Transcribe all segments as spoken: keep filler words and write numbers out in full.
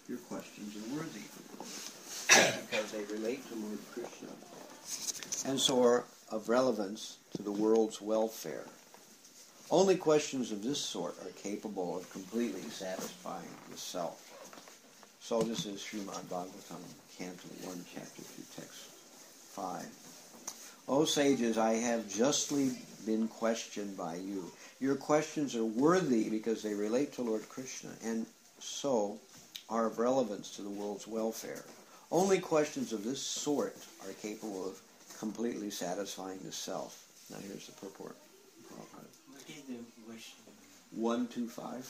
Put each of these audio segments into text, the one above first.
Your questions are worthy because they relate to Lord Krishna and so are of relevance to the world's welfare. Only questions of this sort are capable of completely satisfying the self. So this is Srimad Bhagavatam, Canto one, Chapter two, Text five. O sages, I have justly been questioned by you. Your questions are worthy because they relate to Lord Krishna and so are of relevance to the world's welfare. Only questions of this sort are capable of completely satisfying the self. Now here's the purport. What is the question? one, two, five.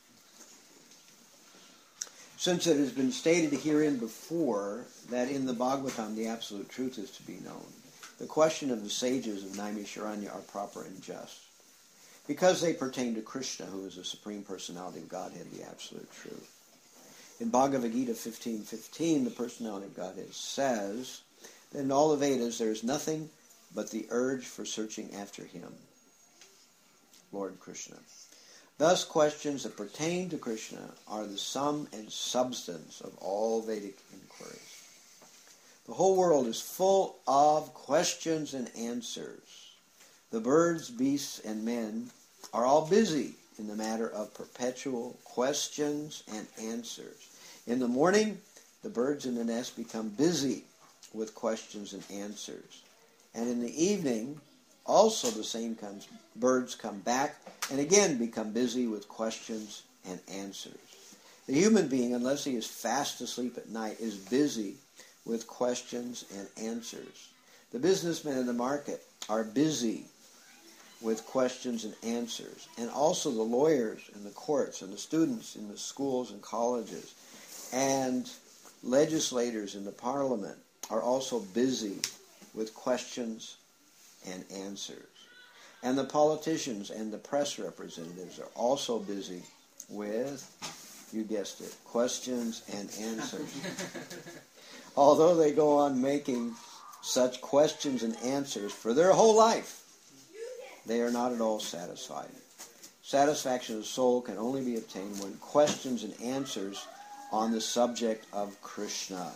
Since it has been stated herein before that in the Bhagavatam the absolute truth is to be known, the question of the sages of Naimisharanya are proper and just, because they pertain to Krishna, who is the Supreme Personality of Godhead, the absolute truth. In Bhagavad Gita fifteen fifteen, the Personality of Godhead says that in all the Vedas there is nothing but the urge for searching after him, Lord Krishna. Thus, questions that pertain to Krishna are the sum and substance of all Vedic inquiries. The whole world is full of questions and answers. The birds, beasts, and men are all busy in the matter of perpetual questions and answers. In the morning, the birds in the nest become busy with questions and answers. And in the evening, also the same comes, birds come back and again become busy with questions and answers. The human being, unless he is fast asleep at night, is busy with questions and answers. The businessmen in the market are busy with questions and answers. And also the lawyers in the courts and the students in the schools and colleges and legislators in the parliament are also busy with questions and answers. And the politicians and the press representatives are also busy with, you guessed it, questions and answers. Although they go on making such questions and answers for their whole life, they are not at all satisfied. Satisfaction of the soul can only be obtained when questions and answers on the subject of Krishna.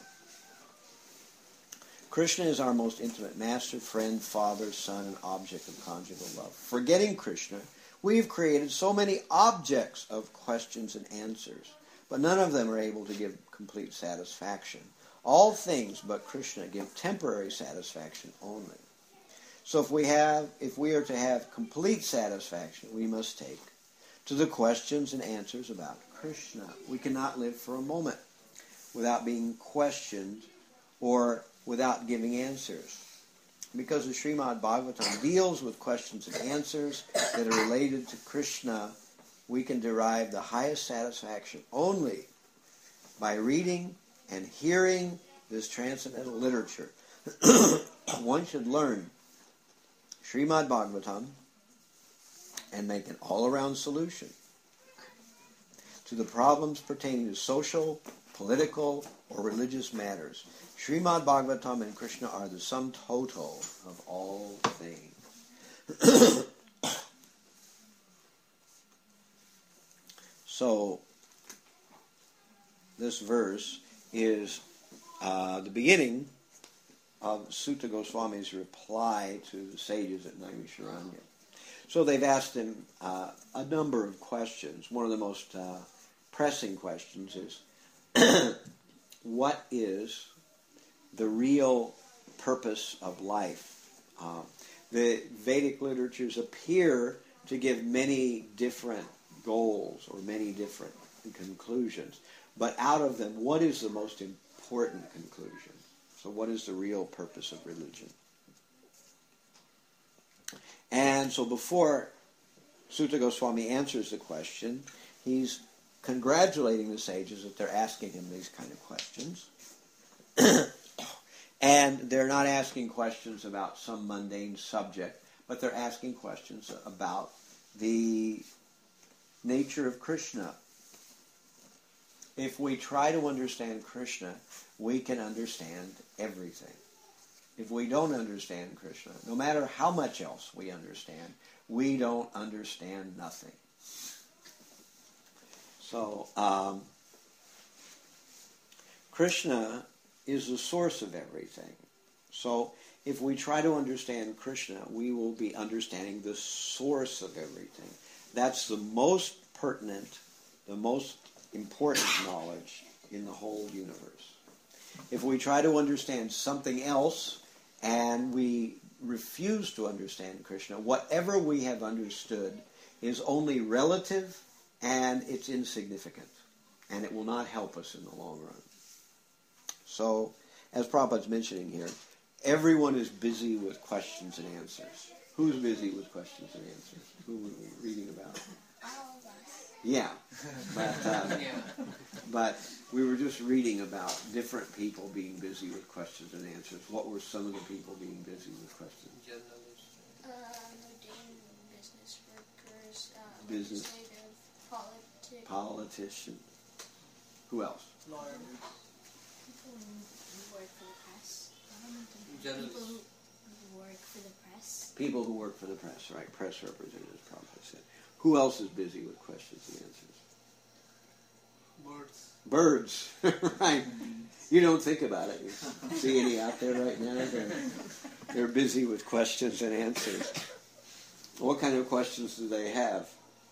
Krishna is our most intimate master, friend, father, son, and object of conjugal love. Forgetting Krishna, we have created so many objects of questions and answers, but none of them are able to give complete satisfaction. All things but Krishna give temporary satisfaction only. So if we have, if we are to have complete satisfaction, we must take to the questions and answers about Krishna. We cannot live for a moment without being questioned or without giving answers. Because the Srimad Bhagavatam deals with questions and answers that are related to Krishna, we can derive the highest satisfaction only by reading and hearing this transcendental literature. One should learn Srimad Bhagavatam and make an all-around solution to the problems pertaining to social, political, or religious matters. Srimad Bhagavatam and Krishna are the sum total of all things. So, this verse is uh, the beginning of Sutta Goswami's reply to the sages at Naimisharanya. So they've asked him uh, a number of questions. One of the most uh, pressing questions is, what is the real purpose of life? Uh, the Vedic literatures appear to give many different goals or many different conclusions. But out of them, what is the most important conclusion? So what is the real purpose of religion? And so before Sutta Goswami answers the question, he's congratulating the sages that they're asking him these kind of questions. And they're not asking questions about some mundane subject, but they're asking questions about the nature of Krishna. If we try to understand Krishna, we can understand everything. If we don't understand Krishna, no matter how much else we understand, we don't understand nothing. So, um, Krishna is the source of everything. So if we try to understand Krishna, we will be understanding the source of everything. That's the most pertinent, the most important knowledge in the whole universe. If we try to understand something else and we refuse to understand Krishna, whatever we have understood is only relative and it's insignificant. And it will not help us in the long run. So, as Prabhupada's mentioning here, everyone is busy with questions and answers. Who's busy with questions and answers? Who were we reading about? All of us. Yeah. But, uh, but we were just reading about different people being busy with questions and answers. What were some of the people being busy with questions? Uh, mundane business workers, uh, Business. legislative, politics. Politicians. Who else? Lawyer. People who work for the press. Journalists. People who work for the press. People who work for the press, right? Press representatives, Prabhupada said. Who else is busy with questions and answers? Birds. Birds, right. You don't think about it. You see any out there right now? They're, they're busy with questions and answers. What kind of questions do they have?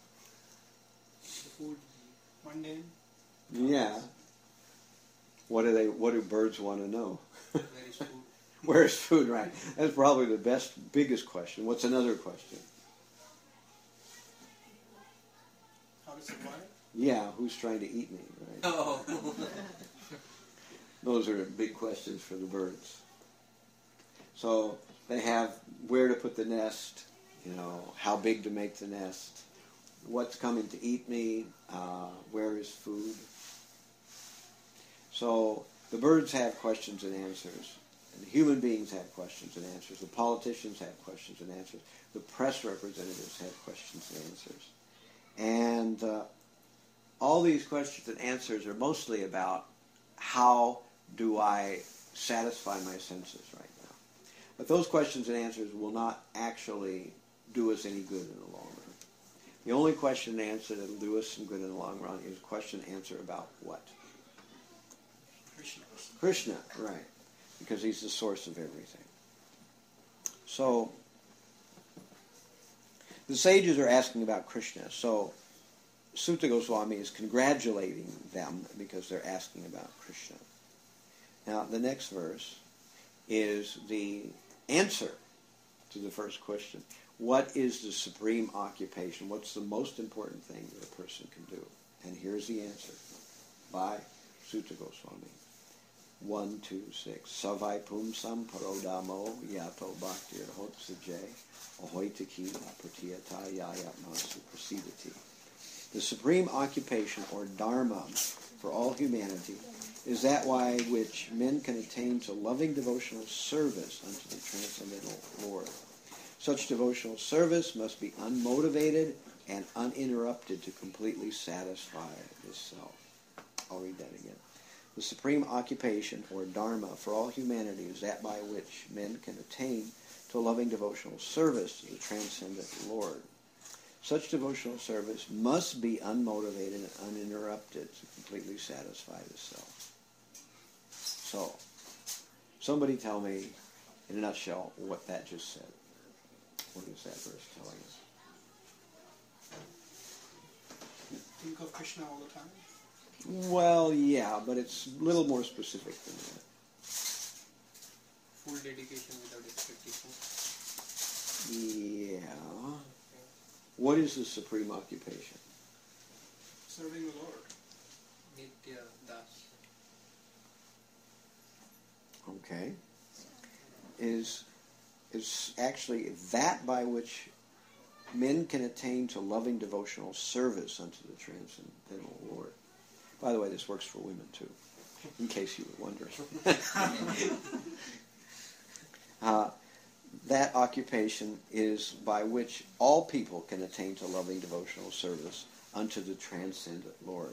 Food. Mundane. Yeah. What do they? What do birds want to know? Where is food? Where's food? Right. That's probably the best, biggest question. What's another question? How to survive? Yeah. Who's trying to eat me? Right. Oh. Those are big questions for the birds. So they have where to put the nest. You know, how big to make the nest. What's coming to eat me? Uh, where is food? So the birds have questions and answers. And the human beings have questions and answers. The politicians have questions and answers. The press representatives have questions and answers. And uh, all these questions and answers are mostly about how do I satisfy my senses right now. But those questions and answers will not actually do us any good in the long run. The only question and answer that will do us some good in the long run is question and answer about what? Krishna. Krishna, right. Because he's the source of everything. So, the sages are asking about Krishna. So, Sutta Goswami is congratulating them because they're asking about Krishna. Now, the next verse is the answer to the first question. What is the supreme occupation? What's the most important thing that a person can do? And here's the answer by Sutta Goswami. One, two, six. Savai pumsam parodamo yato bhaktir hotsaje ahoitaki pratiyata yayatmasu prasidati. The supreme occupation or dharma for all humanity is that by which men can attain to loving devotional service unto the transcendental Lord. Such devotional service must be unmotivated and uninterrupted to completely satisfy the self. I'll read that again. The supreme occupation, or dharma, for all humanity is that by which men can attain to loving devotional service to the transcendent Lord. Such devotional service must be unmotivated and uninterrupted to completely satisfy the self. So, somebody tell me, in a nutshell, what that just said. What is that verse telling us? Think of Krishna all the time. Well, yeah, but it's a little more specific than that. Full dedication without expectation. Yeah. What is the supreme occupation? Serving the Lord. Nitya Das. Okay. Is is actually that by which men can attain to loving devotional service unto the transcendental Lord. By the way, this works for women too, in case you were wondering. uh, that occupation is by which all people can attain to loving devotional service unto the transcendent Lord.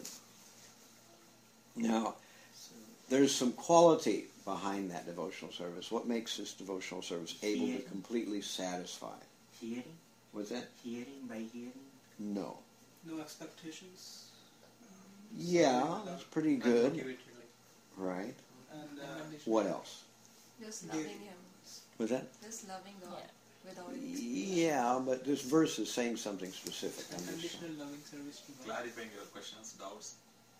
Now, there's some quality behind that devotional service. What makes this devotional service able to completely satisfy? Hearing? What's that? Hearing by hearing? No. No expectations. Yeah, that's pretty good. Unmotivated, like. Right. And uh, What else? Just loving Him. Was that? Just loving God Yeah. with all your Yeah, but this verse is saying something specific. I'm just- unconditional loving service to God. Clarifying your questions, doubts.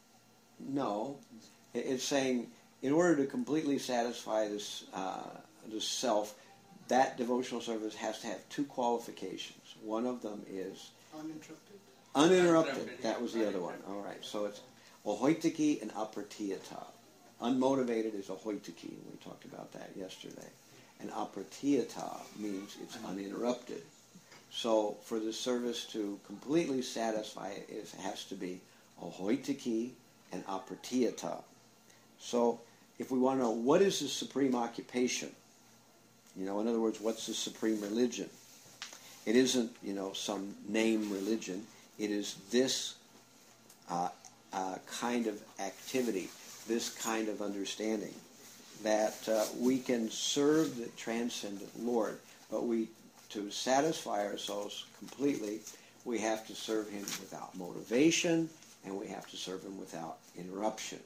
No, It- it's saying in order to completely satisfy this uh, this self, that devotional service has to have two qualifications. One of them is Uninterrupted. uninterrupted. That was the other one. All right, so it's ahoitiki and apratiyata. Unmotivated is ahoitiki. We talked about that yesterday. And apratiyata means it's uninterrupted. So for the service to completely satisfy it, it has to be ahoitiki and apratiyata. So if we want to know what is the supreme occupation, you know, in other words, what's the supreme religion? It isn't, you know, some name religion. It is this uh, uh, kind of activity, this kind of understanding, that uh, we can serve the transcendent Lord, but we, to satisfy ourselves completely, we have to serve Him without motivation, and we have to serve Him without interruption.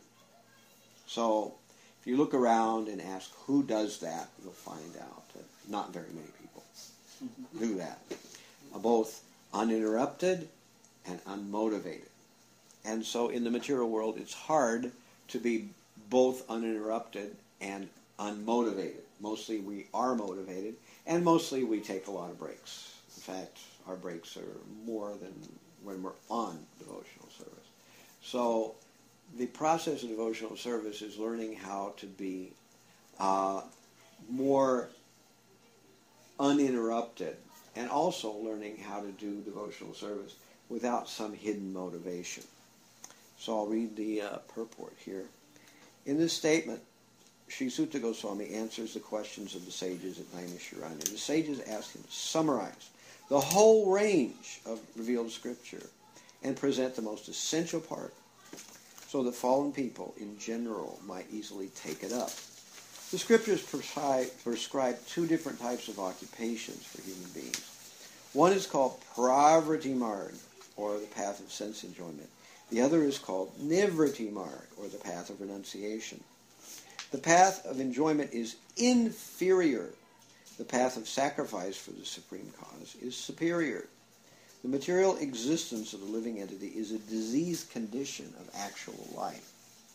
So, if you look around and ask who does that, you'll find out that not very many people do that. Both uninterrupted and unmotivated. And so in the material world, it's hard to be both uninterrupted and unmotivated. Mostly we are motivated, and mostly we take a lot of breaks. In fact, our breaks are more than when we're on devotional service. So the process of devotional service is learning how to be uh, more uninterrupted, and also learning how to do devotional service without some hidden motivation. So I'll read the uh, purport here. In this statement, Sri Sutta Goswami answers the questions of the sages at Naimisharanya. The sages ask him to summarize the whole range of revealed scripture and present the most essential part so that fallen people in general might easily take it up. The scriptures prescribe, prescribe two different types of occupations for human beings. One is called pravriti marg, or the path of sense enjoyment. The other is called nivriti marg, or the path of renunciation. The path of enjoyment is inferior. The path of sacrifice for the supreme cause is superior. The material existence of the living entity is a diseased condition of actual life.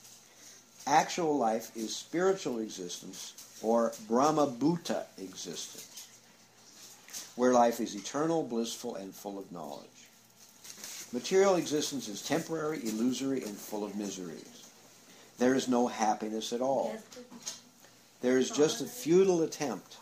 Actual life is spiritual existence, or Brahma-bhuta existence, where life is eternal, blissful, and full of knowledge. Material existence is temporary, illusory, and full of miseries. There is no happiness at all. There is just a futile attempt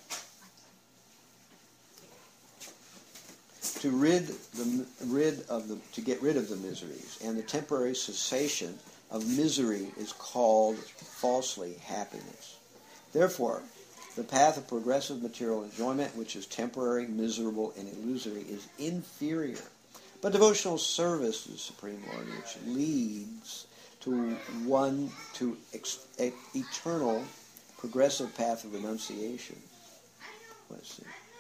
to rid the rid of the to get rid of the miseries, and the temporary cessation of misery is called falsely happiness. Therefore, the path of progressive material enjoyment, which is temporary, miserable, and illusory, is inferior. But devotional service to the Supreme Lord, which leads to one to ex- e- eternal, progressive path of renunciation. Let's see.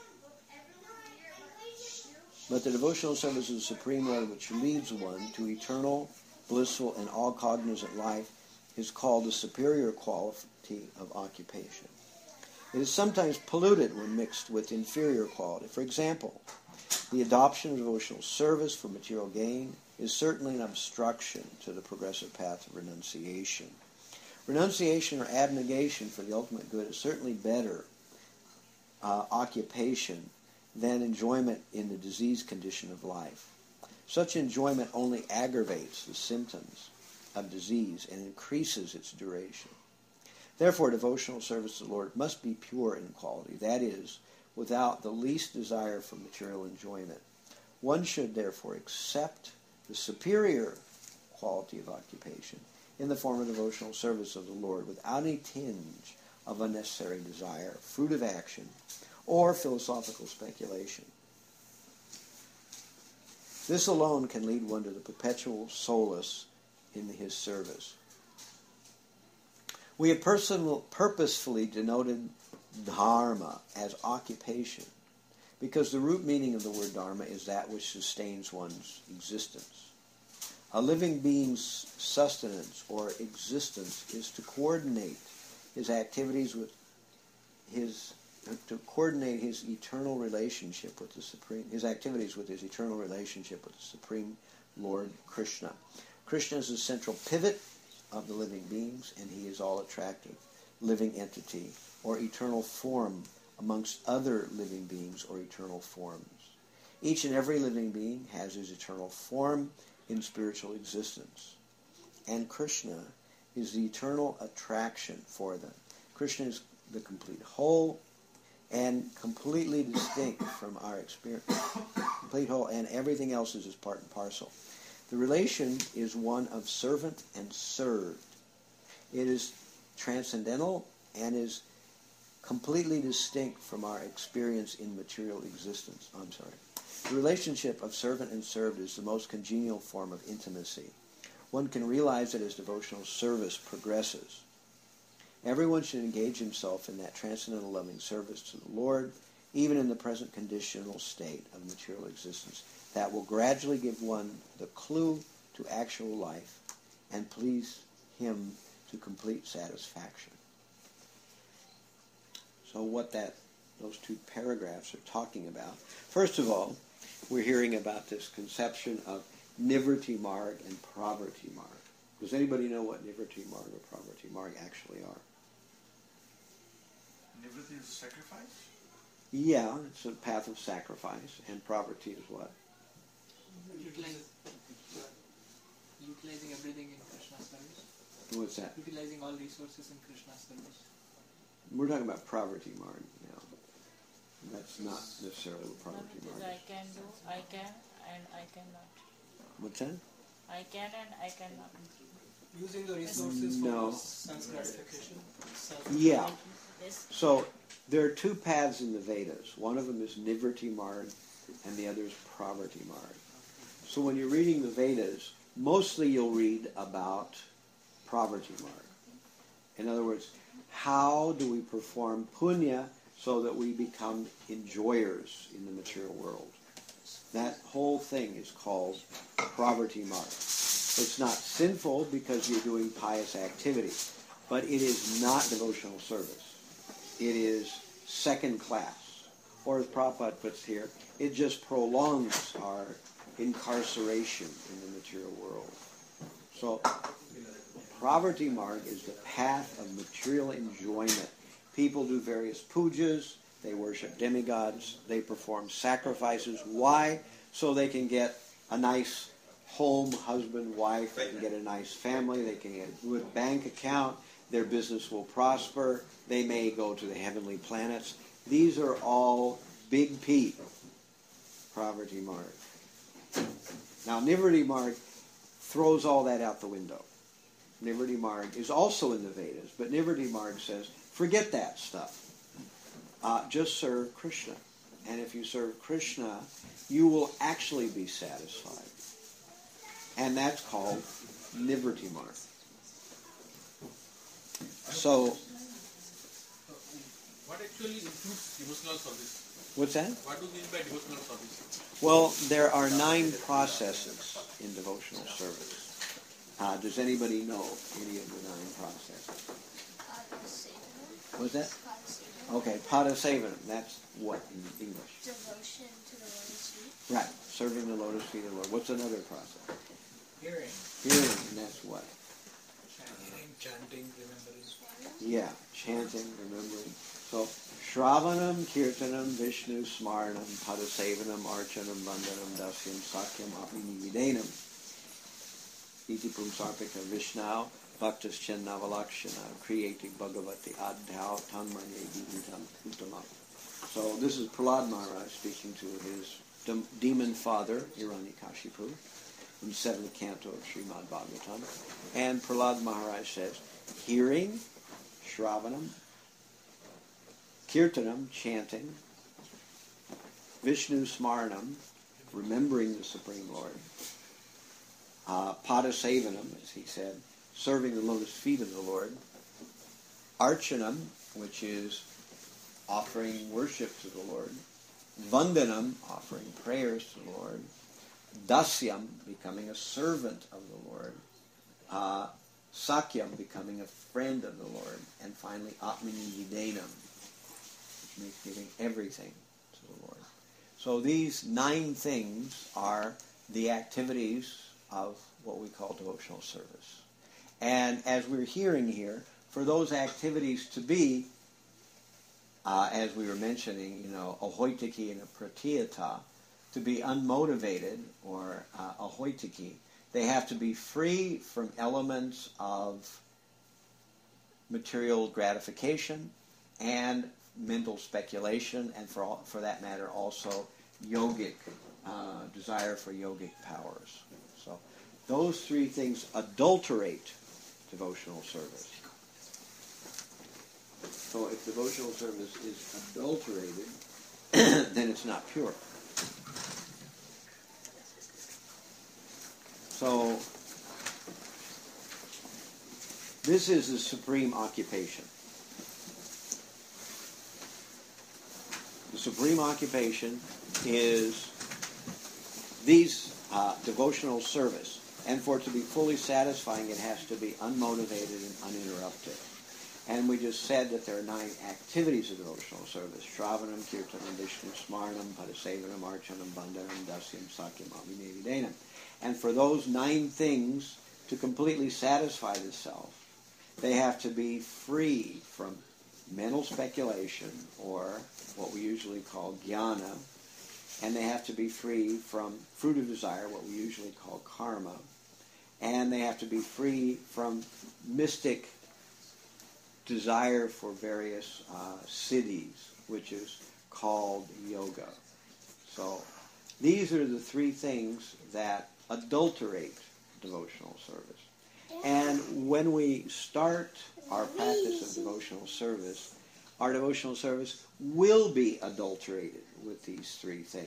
But the devotional service of the Supreme Lord, which leads one to eternal, blissful, and all-cognizant life, is called the superior quality of occupation. It is sometimes polluted when mixed with inferior quality. For example, the adoption of devotional service for material gain is certainly an obstruction to the progressive path of renunciation. Renunciation or abnegation for the ultimate good is certainly better uh, occupation than enjoyment in the diseased condition of life. Such enjoyment only aggravates the symptoms of disease and increases its duration. Therefore, devotional service to the Lord must be pure in quality, that is, without the least desire for material enjoyment. One should therefore accept the superior quality of occupation in the form of devotional service of the Lord without any tinge of unnecessary desire, fruit of action, or philosophical speculation. This alone can lead one to the perpetual solace in his service. We have personal, purposefully denoted dharma as occupation because the root meaning of the word dharma is that which sustains one's existence. A living being's sustenance or existence is to coordinate his activities with his to coordinate his eternal relationship with the Supreme, his activities with his eternal relationship with the Supreme Lord Krishna. Krishna is the central pivot of the living beings, and he is all attractive, living entity, or eternal form amongst other living beings or eternal forms. Each and every living being has his eternal form in spiritual existence, and Krishna is the eternal attraction for them. Krishna is the complete whole and completely distinct from our experience. Complete whole, and everything else is his part and parcel. The relation is one of servant and served. It is transcendental and is completely distinct from our experience in material existence. I'm sorry. The relationship of servant and served is the most congenial form of intimacy. One can realize it as devotional service progresses. Everyone should engage himself in that transcendental loving service to the Lord, even in the present conditional state of material existence. That will gradually give one the clue to actual life and please him to complete satisfaction. So what that those two paragraphs are talking about. First of all, we're hearing about this conception of Nivriti Marg and Pravriti Marg. Does anybody know what Nivriti Marg or Pravriti Marg actually are? Nivriti is sacrifice? Yeah, it's a path of sacrifice, and Pravriti is what? Utilize, utilizing everything in Krishna's service. What's that? Utilizing all resources in Krishna's service. We're talking about Pravriti Marg now. That's not necessarily what Pravriti One Marg is is. I can do, I can, and I cannot. What's that? I can and I cannot. Using the resources No. for sense gratification. Self- Yeah. This So there are two paths in the Vedas. One of them is Nivriti Marg, and the other is Pravriti Marg. So when you're reading the Vedas, mostly you'll read about Pravriti Marg. In other words, how do we perform punya so that we become enjoyers in the material world? That whole thing is called Pravriti Marg. It's not sinful because you're doing pious activity, but it is not devotional service. It is second class. Or as Prabhupada puts here, it just prolongs our incarceration in the material world. So, Pravriti Marg is the path of material enjoyment. People do various pujas, they worship demigods, they perform sacrifices. Why? So they can get a nice home, husband, wife, they can get a nice family, they can get a good bank account, their business will prosper, they may go to the heavenly planets. These are all big P, Pravriti Marg. Now, Nivriti Marg throws all that out the window. Nivriti Marg is also in the Vedas, but Nivriti Marg says, forget that stuff. Uh, just serve Krishna. And if you serve Krishna, you will actually be satisfied. And that's called Nivriti Marg. So, What actually includes devotional service? what's that? What do you mean by devotional service? Well, there are nine processes in devotional service. Uh, does anybody know any of the nine processes? What's that? Okay, Padasevanam. That's what in English? Devotion to the Lotus feet. Right, serving the lotus feet of the Lord. What's another process? Hearing. Hearing, and that's what? Hearing, chanting, remembering. Yeah, chanting, remembering. So, Shravanam, Kirtanam, Vishnu, Smaranam, Padasevanam, Archanam, Vandanam, Dasyam, Sakyam, Apinividenam. Iti Pumsarpika Vishnau, Bhaktas Chennavalakshana, Kriyati Bhagavati Adhau, Tanmanye Vihitam Uttamam. So this is Prahlad Maharaj speaking to his dem- demon father, Hiranyakashipu, in the seventh canto of Srimad Bhagavatam. And Prahlad Maharaj says, hearing, Shravanam, Kirtanam, chanting, Vishnu Smaranam, remembering the Supreme Lord, uh, Padasevanam, as he said, serving the lotus feet of the Lord, Archanam, which is offering worship to the Lord, Vandanam, offering prayers to the Lord, Dasyam, becoming a servant of the Lord. Uh, Sakyam, becoming a friend of the Lord. And finally, Atmani Yidenam, which means giving everything to the Lord. So these nine things are the activities of what we call devotional service. And as we're hearing here, for those activities to be, uh, as we were mentioning, you know, a hoitiki and a pratiyata, to be unmotivated, or uh, a hoitiki, they have to be free from elements of material gratification and mental speculation, and for all, for that matter also yogic uh, desire for yogic powers. So those three things adulterate devotional service. So if devotional service is adulterated, then it's not pure. So this is the supreme occupation. The supreme occupation is these uh, devotional service. And for it to be fully satisfying, it has to be unmotivated and uninterrupted. And we just said that there are nine activities of devotional service: Shravanam, Kirtanam, Vishnu Smaranam, Padasevanam, Archanam, Bandhanam, Dasyam, Sakyam, Atmani Yidenam. And for those nine things to completely satisfy the self, they have to be free from mental speculation, or what we usually call jnana, and they have to be free from fruit of desire, what we usually call karma, and they have to be free from mystic desire for various uh, siddhis, which is called yoga. So these are the three things that adulterate devotional service. And when we start our practice of devotional service, our devotional service will be adulterated with these three things.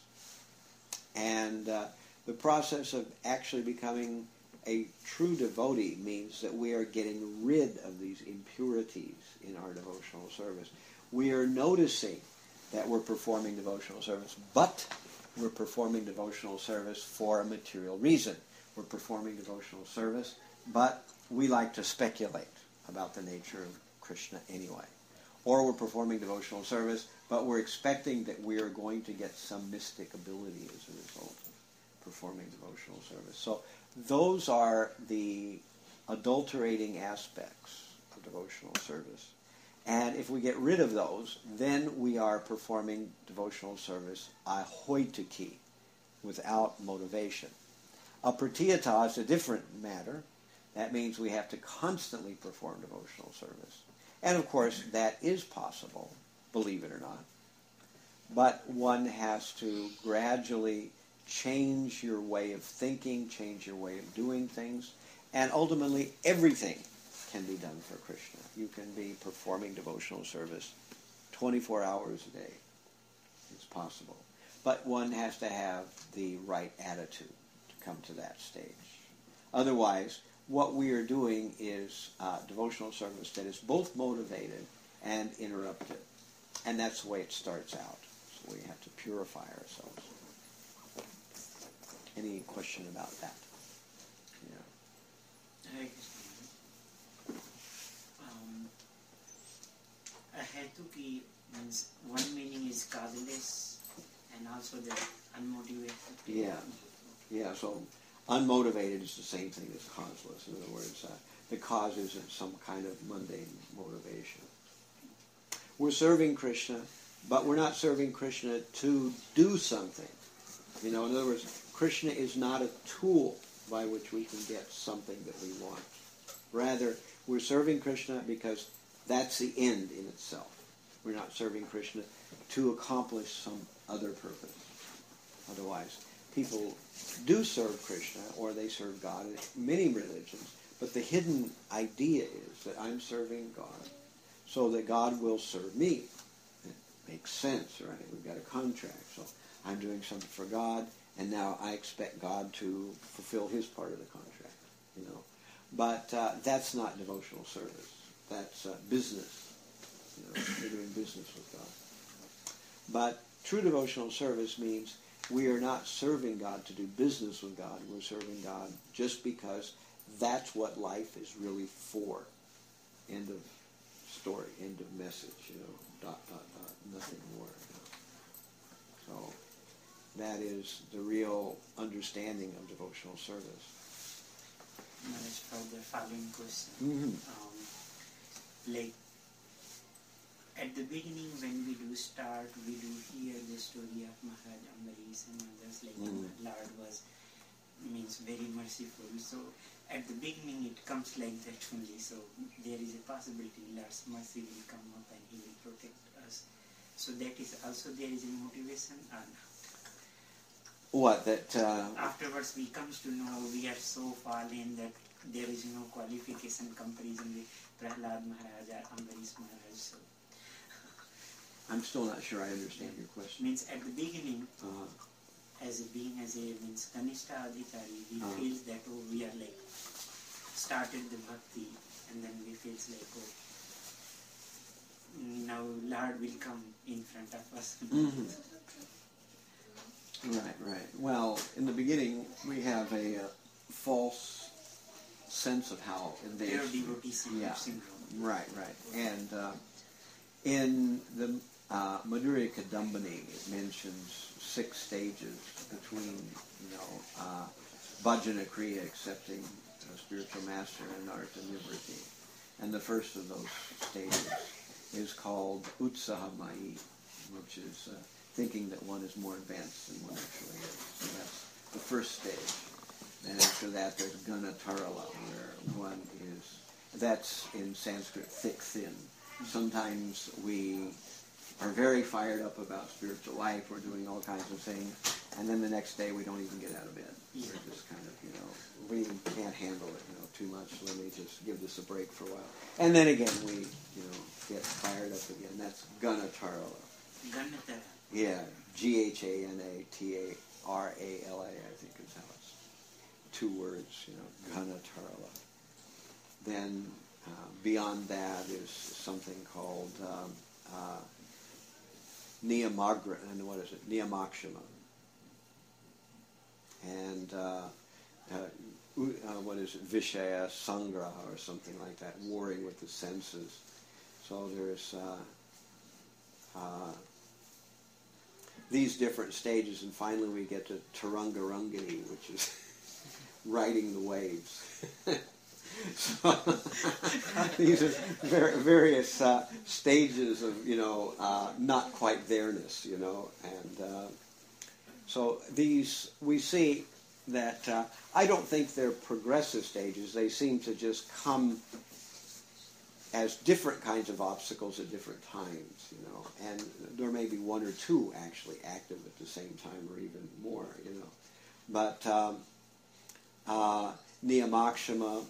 And uh, the process of actually becoming a true devotee means that we are getting rid of these impurities in our devotional service. We are noticing that we're performing devotional service, but we're performing devotional service for a material reason. We're performing devotional service, but we like to speculate about the nature of Krishna anyway. Or we're performing devotional service, but we're expecting that we are going to get some mystic ability as a result of performing devotional service. So those are the adulterating aspects of devotional service. And if we get rid of those, then we are performing devotional service ahoitiki, without motivation. A pratiyata is a different matter. That means we have to constantly perform devotional service. And of course, that is possible, believe it or not. But one has to gradually change your way of thinking, change your way of doing things, and ultimately everything can be done for Krishna. You can be performing devotional service twenty-four hours a day. It's possible. But one has to have the right attitude to come to that stage. Otherwise, what we are doing is uh, devotional service that is both motivated and interrupted. And that's the way it starts out. So we have to purify ourselves. Any question about that? Yeah. Right. Um, a hetuki means one meaning is causeless and also the unmotivated. Yeah. Yeah, so unmotivated is the same thing as causeless. In other words, uh, the cause isn't some kind of mundane motivation. We're serving Krishna, but we're not serving Krishna to do something. You know, in other words, Krishna is not a tool by which we can get something that we want. Rather, we're serving Krishna because that's the end in itself. We're not serving Krishna to accomplish some other purpose. Otherwise, people do serve Krishna, or they serve God in many religions, but the hidden idea is that I'm serving God so that God will serve me. It makes sense, right? We've got a contract, so I'm doing something for God, and now I expect God to fulfill his part of the contract, you know. But uh, that's not devotional service. That's uh, business. You know, we're doing business with God. But true devotional service means we are not serving God to do business with God. We're serving God just because that's what life is really for. End of story, end of message, you know, dot, dot, dot, nothing more. You know. So that is the real understanding of devotional service. Maharaj, for the following question. Mm-hmm. Um, like, at the beginning when we do start, we do hear the story of Maharaj Ambarish and others, like Mm. the Lord was, means very merciful. So at the beginning it comes like that only. So there is a possibility Lord's mercy will come up and He will protect us. So that is also there is a motivation. And What, that... Uh, afterwards we comes to know we are so fallen that there is no qualification comparison with Prahlad Maharaj or Ambarish Maharaj. So I'm still not sure I understand your question. means at the beginning, Uh, as a being as a means Kanishta Adhikari, we Uh-huh. feels that oh we are like started the bhakti and then we feels like oh now Lord will come in front of us. Mhm. Right, right. Well, in the beginning, we have a uh, false sense of how Pure advanced... devotee syndrome. Yeah. syndrome. Right, right. And uh, in the uh, Madhurya Kadambini, it mentions six stages between, you know, uh, bhajana kriya, accepting a spiritual master, and artha nivritti. And the first of those stages is called utsahamayi, which is uh, thinking that one is more advanced than one actually is. So that's the first stage. And after that, there's ganatarala, where one is, that's in Sanskrit, thick, thin. Sometimes we are very fired up about spiritual life, we're doing all kinds of things, and then the next day we don't even get out of bed. Yeah. We're just kind of, you know, we can't handle it, you know, too much, let me just give this a break for a while. And then again we, you know, get fired up again. That's ganatarala. Ganatara. Yeah, G H A N A T A R A L A, I think is how it's two words, you know, Ganatarala. Then uh, beyond that is something called um, uh, Niyamagra, and what is it? Niyamakshama. And uh, uh, uh, what is it? Vishaya Sangraha or something like that, warring with the senses. So there's uh, uh, these different stages, and finally we get to Tarangarangini, which is riding the waves. So these are ver- various uh, stages of, you know, uh, not quite there-ness, you know, and uh, so these, we see that, uh, I don't think they're progressive stages, they seem to just come as different kinds of obstacles at different times, you know, and there may be one or two actually active at the same time or even more, you know. But um, uh, Niyamakshama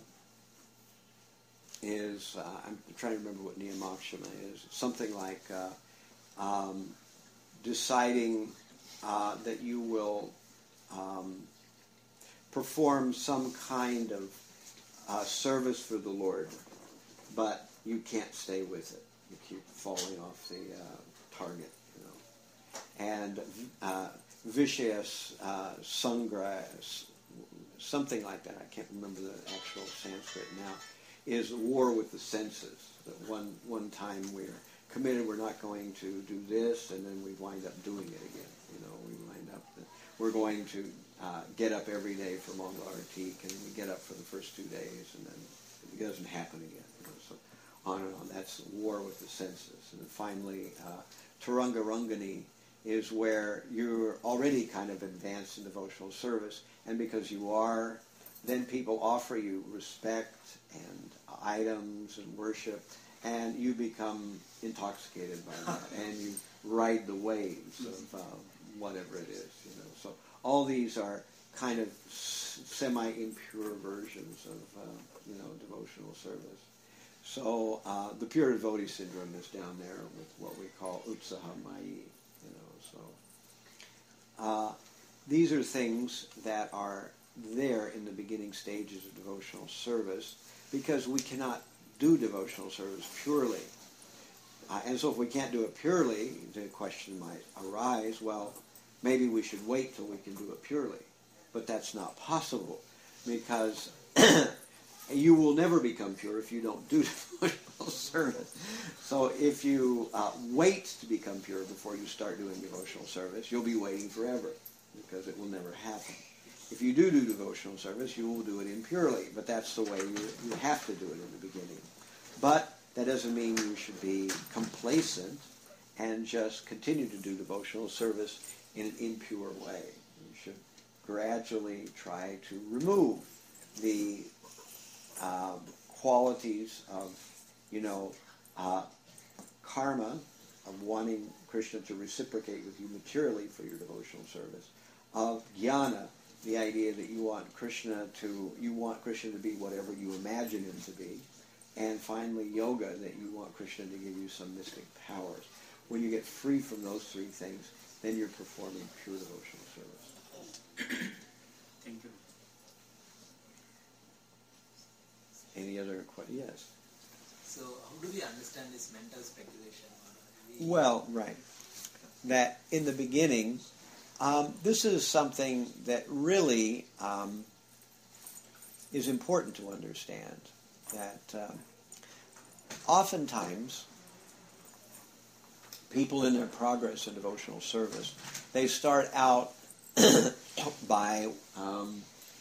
is, uh, I'm trying to remember what Niyamakshama is, it's something like uh, um, deciding uh, that you will um, perform some kind of uh, service for the Lord, but you can't stay with it. You keep falling off the uh, target, you know. And uh, Vishayas uh, Sangra, something like that, I can't remember the actual Sanskrit now, is war with the senses. That one one time we're committed, we're not going to do this, and then we wind up doing it again. You know, we wind up, we're going to uh, get up every day for Mangal Artik, and we get up for the first two days, and then it doesn't happen again. You know, so on and on. That's war with the senses. And then finally, uh, Tarangarangani is where you're already kind of advanced in devotional service, and because you are, then people offer you respect and items and worship, and you become intoxicated by that, and you ride the waves of uh, whatever it is, you know. So all these are kind of s- semi-impure versions of, uh, you know, devotional service. So uh, the pure devotee syndrome is down there with what we call Utsahamai, you know. So uh, these are things that are there in the beginning stages of devotional service, because we cannot do devotional service purely. Uh, and so if we can't do it purely, the question might arise, well, maybe we should wait till we can do it purely. But that's not possible, because you will never become pure if you don't do devotional service. So if you uh, wait to become pure before you start doing devotional service, you'll be waiting forever, because it will never happen. If you do do devotional service, you will do it impurely, but that's the way you, you have to do it in the beginning. But that doesn't mean you should be complacent and just continue to do devotional service in an impure way. You should gradually try to remove the um, qualities of, you know, uh, karma, of wanting Krishna to reciprocate with you materially for your devotional service, of jnana, the idea that you want Krishna to, you want Krishna to be whatever you imagine him to be, and finally yoga, that you want Krishna to give you some mystic powers. When you get free from those three things, then you're performing pure devotional service. Thank you. Any other questions? Yes. So how do we understand this mental speculation? We- Well, right. That in the beginning, um, this is something that really um, is important to understand. That um, oftentimes, people in their progress in devotional service, they start out by um,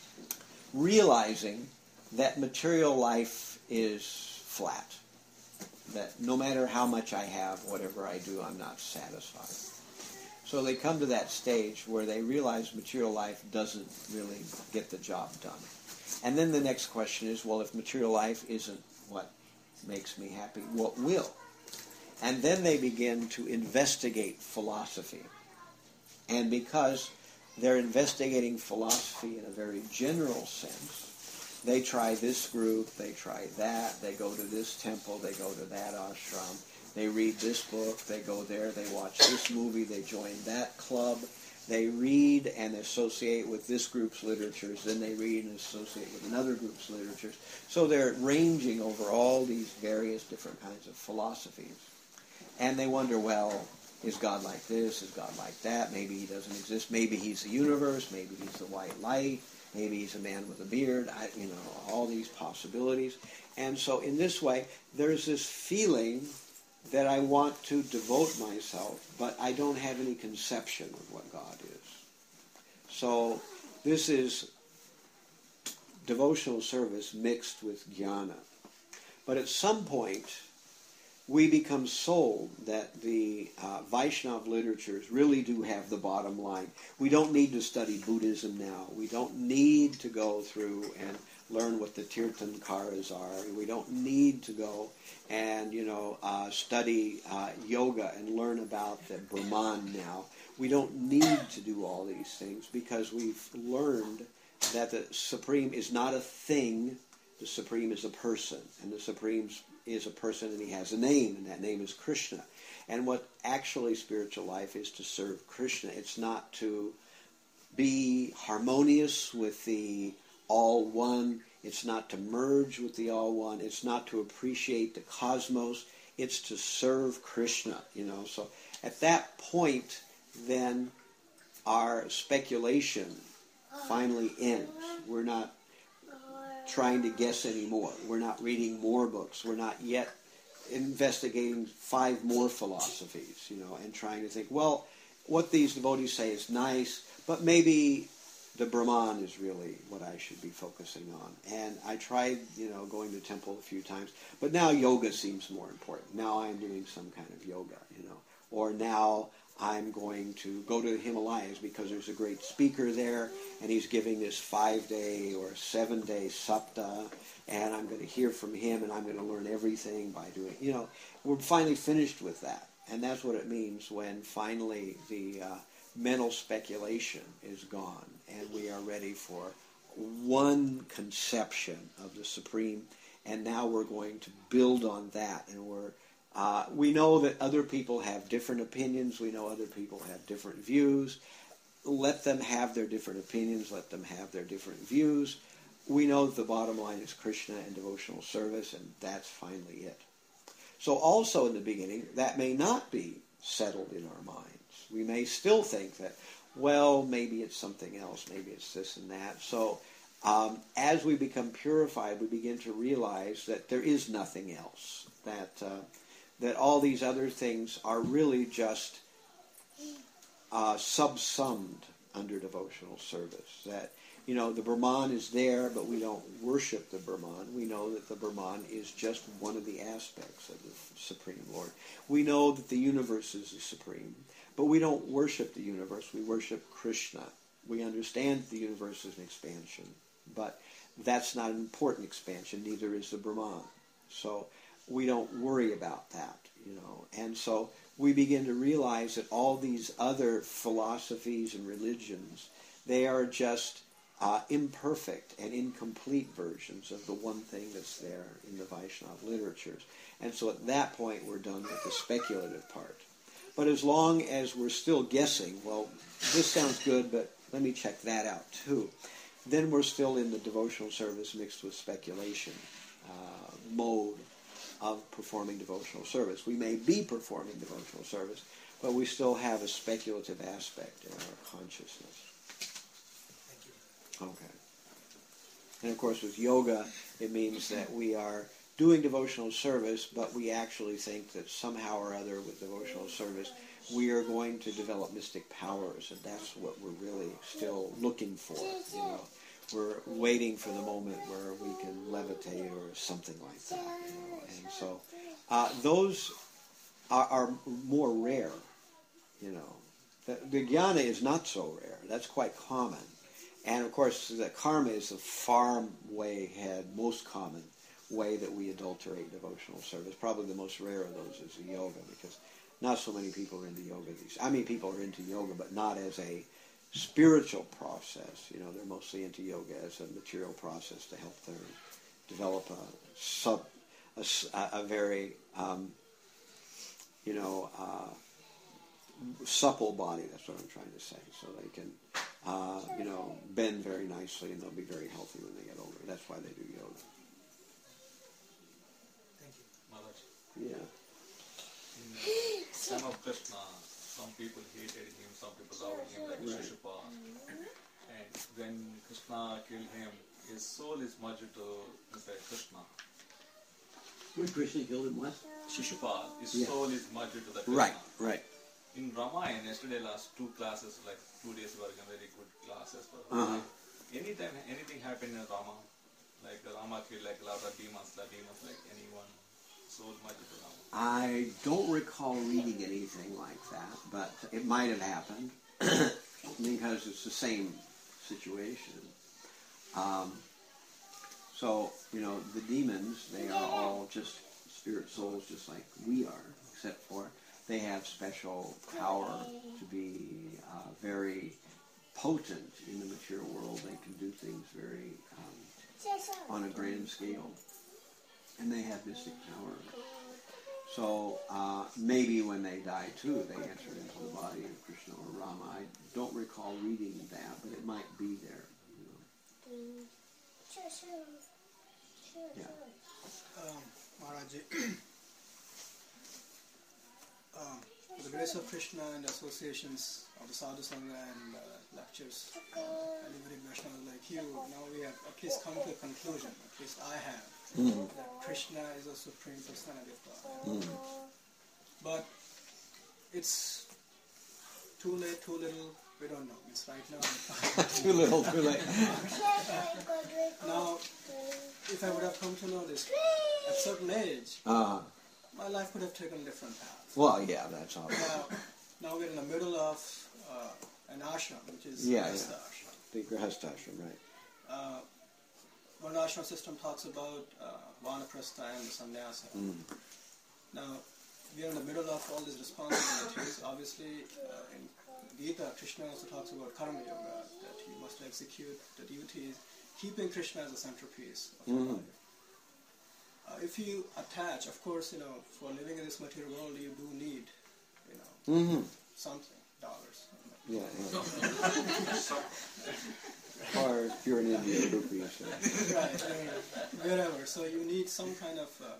realizing that material life is flat. That no matter how much I have, whatever I do, I'm not satisfied. So they come to that stage where they realize material life doesn't really get the job done. And then the next question is, well, if material life isn't what makes me happy, what will? And then they begin to investigate philosophy. And because they're investigating philosophy in a very general sense, they try this group, they try that, they go to this temple, they go to that ashram, they read this book, they go there, they watch this movie, they join that club, they read and associate with this group's literatures, then they read and associate with another group's literatures. So they're ranging over all these various different kinds of philosophies. And they wonder, well, is God like this? Is God like that? Maybe he doesn't exist. Maybe he's the universe. Maybe he's the white light. Maybe he's a man with a beard. I, you know, all these possibilities. And so in this way, there's this feeling that I want to devote myself, but I don't have any conception of what God is. So this is devotional service mixed with jnana. But at some point, we become sold that the uh, Vaishnava literatures really do have the bottom line. We don't need to study Buddhism now. We don't need to go through and learn what the Tirthankaras are. We don't need to go and, you know, uh, study uh, yoga and learn about the Brahman now. We don't need to do all these things because we've learned that the Supreme is not a thing. The Supreme is a person, and the Supreme's is a person, and he has a name, and that name is Krishna. And what actually spiritual life is to serve Krishna. It's not to be harmonious with the All One. It's not to merge with the All One. It's not to appreciate the cosmos. It's to serve Krishna, you know. So at that point, then our speculation finally ends. We're not trying to guess anymore. We're not reading more books. We're not yet investigating five more philosophies, you know, and trying to think, well, what these devotees say is nice, but maybe the Brahman is really what I should be focusing on. And I tried, you know, going to temple a few times, but now yoga seems more important. Now I'm doing some kind of yoga, you know, or now I'm going to go to the Himalayas because there's a great speaker there, and he's giving this five-day or seven-day sapta, and I'm going to hear from him, and I'm going to learn everything by doing, you know, we're finally finished with that. And that's what it means when finally the uh, mental speculation is gone, and we are ready for one conception of the Supreme, and now we're going to build on that, and we're Uh, we know that other people have different opinions. We know other people have different views. Let them have their different opinions. Let them have their different views. We know that the bottom line is Krishna and devotional service, and that's finally it. So also in the beginning, that may not be settled in our minds. We may still think that, well, maybe it's something else, maybe it's this and that. So um, as we become purified, we begin to realize that there is nothing else, that uh, that all these other things are really just uh, subsumed under devotional service. That, you know, the Brahman is there, but we don't worship the Brahman. We know that the Brahman is just one of the aspects of the Supreme Lord. We know that the universe is the Supreme, but we don't worship the universe. We worship Krishna. We understand the universe is an expansion, but that's not an important expansion. Neither is the Brahman. So we don't worry about that, you know. And so we begin to realize that all these other philosophies and religions, they are just uh, imperfect and incomplete versions of the one thing that's there in the Vaishnava literatures. And so at that point we're done with the speculative part. But as long as we're still guessing, well, this sounds good, but let me check that out too, then we're still in the devotional service mixed with speculation uh, mode of performing devotional service. We may be performing devotional service, but we still have a speculative aspect in our consciousness. Thank you. Okay. And of course with yoga, it means that we are doing devotional service, but we actually think that somehow or other with devotional service, we are going to develop mystic powers, and that's what we're really still looking for, you know. We're waiting for the moment where we can levitate or something like that, you know. And so uh, those are, are more rare, you know. The, the jnana is not so rare. That's quite common. And of course, the karma is the far way ahead, most common way that we adulterate devotional service. Probably the most rare of those is the yoga, because not so many people are into yoga these. I mean, people are into yoga, but not as a spiritual process. You know, they're mostly into yoga as a material process to help them develop a sub, a, a very, um, you know, uh, supple body. That's what I'm trying to say. So they can, uh, you know, bend very nicely, and they'll be very healthy when they get older. That's why they do yoga. Thank you. Maharaj, Yeah. in uh, time of Krishna, some people hated him, some people loved him, like Right. Shishupal. And when Krishna killed him, his soul is merged to Mister Krishna. When Krishna killed him, what? Shishupal, his Yeah. soul is merged to the Krishna. Right, right. In Ramayana, yesterday last two classes, like two days were very good classes for Uh-huh. Anytime anything happened in Rama, like Rama killed like a lot of demons, the demons like anyone, soul merged to Rama. I don't recall reading anything like that, but it might have happened because it's the same situation. Um, so, you know, the demons, they are all just spirit souls just like we are, except for they have special power to be uh, very potent in the material world. They can do things very um, on a grand scale, and they have mystic power. So uh, maybe when they die too, they enter into the body of Krishna or Rama. I don't recall reading that, but it might be there. You know. Yeah. Um, Maharaji, um, with the grace of Krishna and associations of the Sadhu Sangha and uh, lectures, uh, delivering Vaishnavas like you, now we have at least come to a conclusion, at least I have, Mm. that Krishna is a supreme personality of God. Mm. But it's too late, too little, we don't know. It's right now. Too little, too late. Now, if I would have come to know this at a certain age, Uh, my life could have taken a different path. well, yeah, that's all right. Now, now we're in the middle of uh, an ashram, which is Yeah, Grihastha yeah. ashram. The Grihasthashram, right. Uh, Varnashram system talks about uh, Vanaprastha and sannyasa. Mm. Now, we are in the middle of all these responsibilities. Obviously, uh, in Gita, Krishna also talks about karma yoga, that you must execute the duties, keeping Krishna as a centerpiece of your Mhm. life. Uh, if you attach, of course, you know, for living in this material world, you do need, you know, Mm-hmm. something, dollars. Yeah, yeah. Or if you're in India, rupees. So. Right, I mean, wherever. So you need some kind of, uh,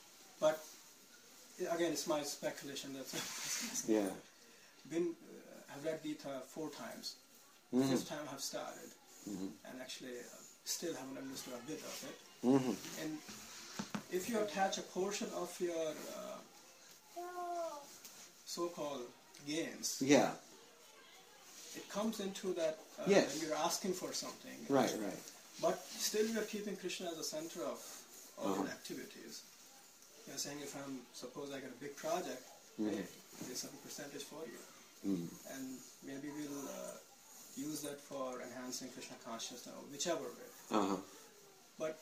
but again, it's my speculation. That's Yeah. been uh, I've read Gita four times. Mm-hmm. Fifth time I've started, Mm-hmm. and actually uh, still haven't understood a bit of it. Mm-hmm. And if you attach a portion of your uh, so-called gains, Yeah. it comes into that uh, Yes. you're asking for something. Right, right. But still you're keeping Krishna as the center of all Uh-huh. your activities. You're saying if I'm, suppose I get a big project, Mhm. hey, there's some percentage for you. Mm-hmm. And maybe we'll uh, use that for enhancing Krishna consciousness, whichever way. Uh-huh. But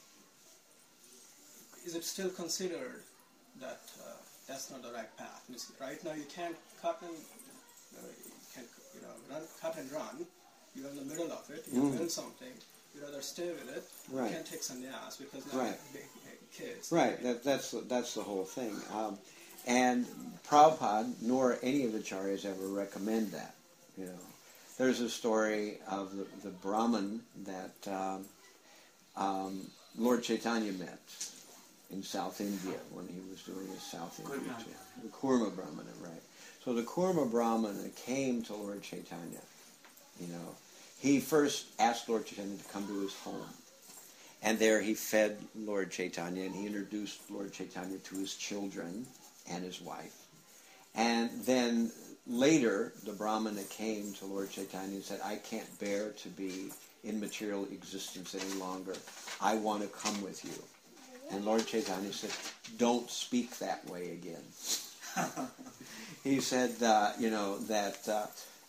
is it still considered that uh, that's not the right path? You see, right now you can't cut and uh, you can't, you know, run, cut and run. You're in the middle of it. You Mm. build something. You rather stay with it. Right. You can't take sannyas because now Right. you're big, big kids. Right, that, that's, the- that's the whole thing. Um, and Prabhupada, nor any of the acharyas ever recommend that, you know. There's a story of the, the Brahmin that um, um, Lord Chaitanya met in South India when he was doing his South India Kurma. tour. The Kurma Brahmana, right. So the Kurma Brahmana came to Lord Chaitanya, you know. He first asked Lord Chaitanya to come to his home. And there he fed Lord Chaitanya, and he introduced Lord Chaitanya to his children and his wife. And then later, the Brahmana came to Lord Chaitanya and said, I can't bear to be in material existence any longer. I want to come with you. And Lord Chaitanya said, don't speak that way again. He said, uh, you know, that uh,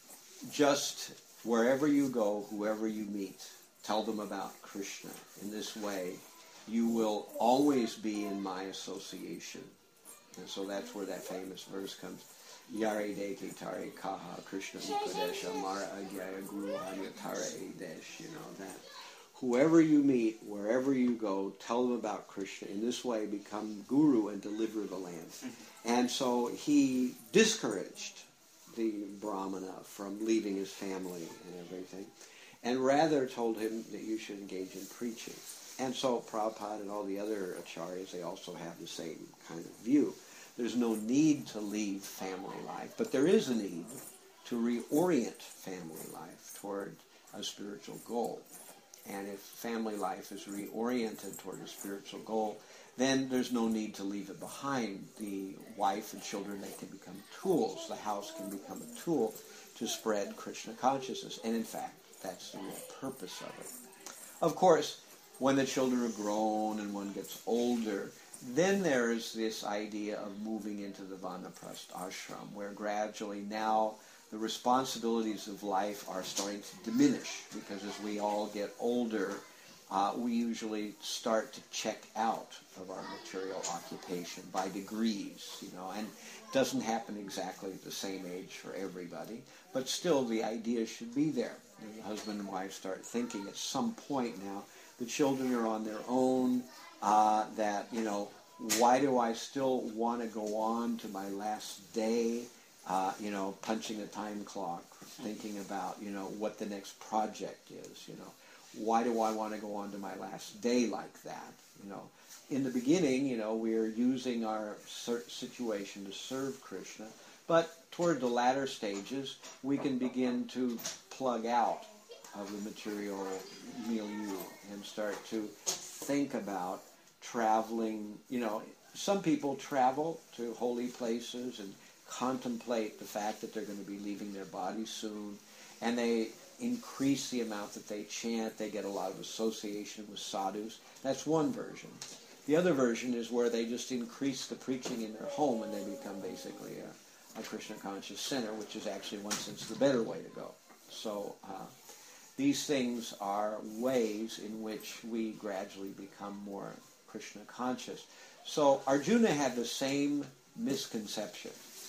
just wherever you go, whoever you meet, tell them about Krishna. In this way, you will always be in my association. And so that's where that famous verse comes. Yare deke tare kaha Krishna upadesha mara agyaya guru hanya tare desh. You know, that whoever you meet, wherever you go, tell them about Krishna. In this way, become guru and deliver the land. And so he discouraged the Brahmana from leaving his family and everything, and rather told him that you should engage in preaching. And so Prabhupada and all the other acharyas, they also have the same kind of view. There's no need to leave family life, but there is a need to reorient family life toward a spiritual goal. And if family life is reoriented toward a spiritual goal, then there's no need to leave it behind. The wife and children, they can become tools. The house can become a tool to spread Krishna consciousness. And in fact, that's the real purpose of it. Of course, when the children are grown and one gets older, then there is this idea of moving into the Vanaprastha ashram, where gradually now the responsibilities of life are starting to diminish, because as we all get older, uh, we usually start to check out of our material occupation by degrees, you know, and it doesn't happen exactly at the same age for everybody, but still the idea should be there. And the husband and wife start thinking at some point now, the children are on their own, uh, that, you know, why do I still want to go on to my last day, uh, you know, punching a time clock, thinking about, you know, what the next project is, you know. Why do I want to go on to my last day like that, you know. In the beginning, you know, we're using our situation to serve Krishna, but toward the latter stages, we can begin to plug out of the material milieu and start to think about traveling. You know, some people travel to holy places and contemplate the fact that they're going to be leaving their body soon, and they increase the amount that they chant. They get a lot of association with sadhus. That's one version. The other version is where they just increase the preaching in their home and they become basically a, a Krishna conscious center, which is actually, in one sense, the better way to go. So uh, these things are ways in which we gradually become more Krishna conscious. So Arjuna had the same misconception.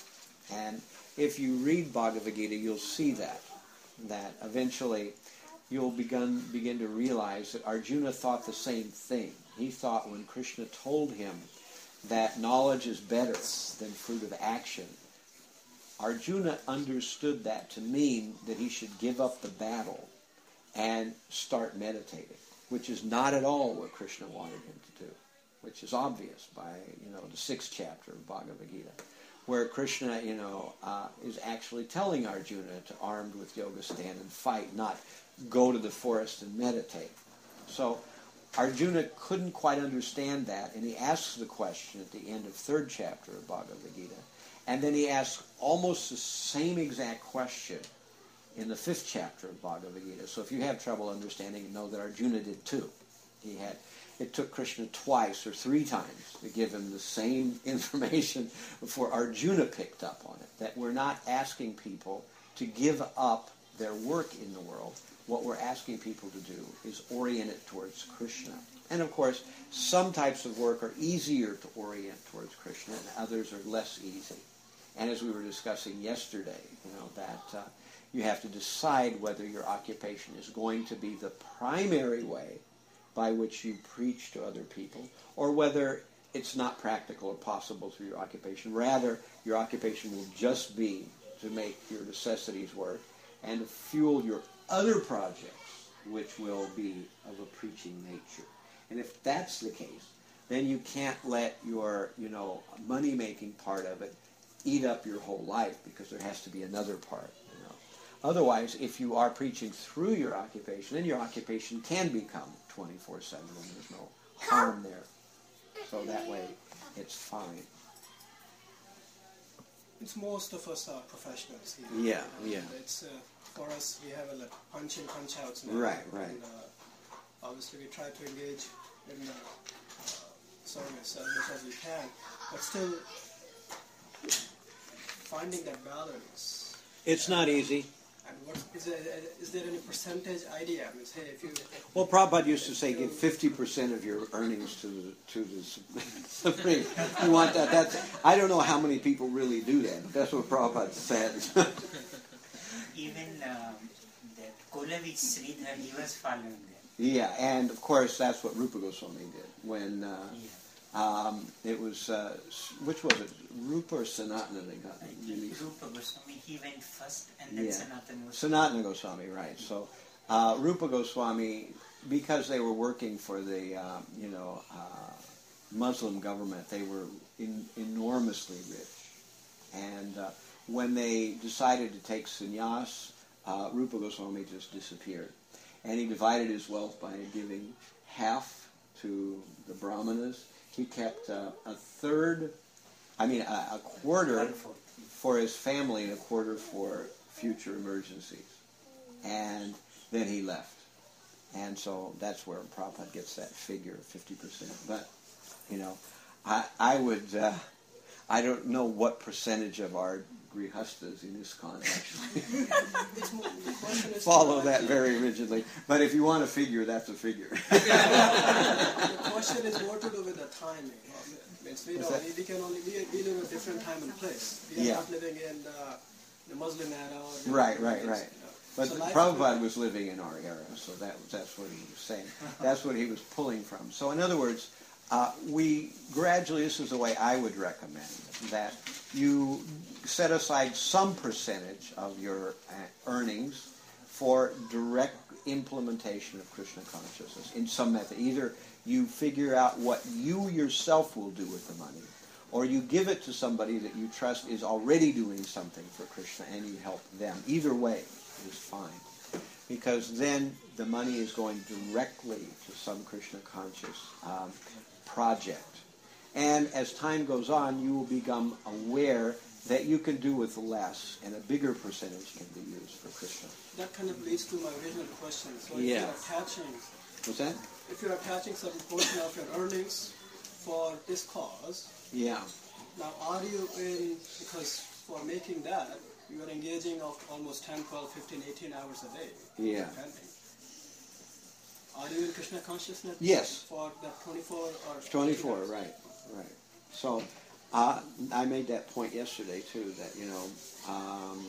And if you read Bhagavad Gita, you'll see that. That eventually you'll begin, begin to realize that Arjuna thought the same thing. He thought when Krishna told him that knowledge is better than fruit of action, Arjuna understood that to mean that he should give up the battle and start meditating, which is not at all what Krishna wanted him to do, which is obvious by, you know, the sixth chapter of Bhagavad Gita. where Krishna, you know, uh, is actually telling Arjuna to, armed with yoga, stand and fight, not go to the forest and meditate. So Arjuna couldn't quite understand that, and he asks the question at the end of third chapter of Bhagavad Gita, and then he asks almost the same exact question in the fifth chapter of Bhagavad Gita. So if you have trouble understanding, know that Arjuna did too. He had. It took Krishna twice or three times to give him the same information before Arjuna picked up on it. That we're not asking people to give up their work in the world. What we're asking people to do is orient it towards Krishna. And of course, some types of work are easier to orient towards Krishna, and others are less easy. And as we were discussing yesterday, you know, that uh, you have to decide whether your occupation is going to be the primary way by which you preach to other people, or whether it's not practical or possible through your occupation. Rather, your occupation will just be to make your necessities work and to fuel your other projects, which will be of a preaching nature. And if that's the case, then you can't let your, you know, money-making part of it eat up your whole life, because there has to be another part. You know. Otherwise, if you are preaching through your occupation, then your occupation can become twenty-four seven, and there's no harm there. So that way, it's fine. It's most of us are professionals here. Yeah, yeah. It's uh, for us, we have a like punch in, punch outs now. Right, right. And, uh, obviously, we try to engage in uh, uh, service as much as we can, but still finding that balance. It's not easy. And what is there? Is there any percentage idea? I mean, hey, if you Well, Prabhupada used to say, give fifty percent of your earnings to the to the Supreme. You want that? That's. I don't know how many people really do that, but that's what Prabhupada says. Even um, that Kolavich Sridhar, he was following that. Yeah, and of course that's what Rupa Goswami did when uh, Yeah. um, it was uh, which was it, Rupa or Sanatana they got I think released? Rupa Goswami, he went first, and then Yeah. Sanatana was Sanatana Goswami, right? So uh, Rupa Goswami, because they were working for the uh, you know uh, Muslim government, they were in, enormously rich, and uh, when they decided to take sannyas, uh, Rupa Goswami just disappeared, and he divided his wealth by giving half to the brahmanas. He kept uh, a third, I mean a, a quarter for his family and a quarter for future emergencies. And then he left. And so that's where Prabhupada gets that figure, fifty percent. But, you know, I, I would, uh, I don't know what percentage of our grihastas in ISKCON actually it's more, the question is follow that very rigidly. But if you want a figure, that's a figure. the question is more to do with the timing. Means we, What's don't, that? we, we can only we, we live in a different time and place. We are Yeah. not living in uh, the Muslim era. Or the Right, right, right. You know. But So life is Prabhupada was living in our era, so that that's what he was saying. That's what he was pulling from. So in other words, uh, we gradually, this is the way I would recommend, that you set aside some percentage of your uh, earnings for direct implementation of Krishna consciousness in some method. Either you figure out what you yourself will do with the money, or you give it to somebody that you trust is already doing something for Krishna and you help them. Either way is fine. Because then the money is going directly to some Krishna conscious um, project. And as time goes on, you will become aware that you can do with less, and a bigger percentage can be used for Krishna. That kind of leads to my original question. So if Yeah. you're attaching, What's that? if you're attaching some portion of your earnings for this cause, Yeah. now are you in, because for making that, you are engaging of almost ten, twelve, fifteen, eighteen hours a day. Yeah. Depending. Are you in Krishna consciousness? Yes. For that twenty-four or twenty-four, right, right. So uh, I made that point yesterday too, that, you know, um,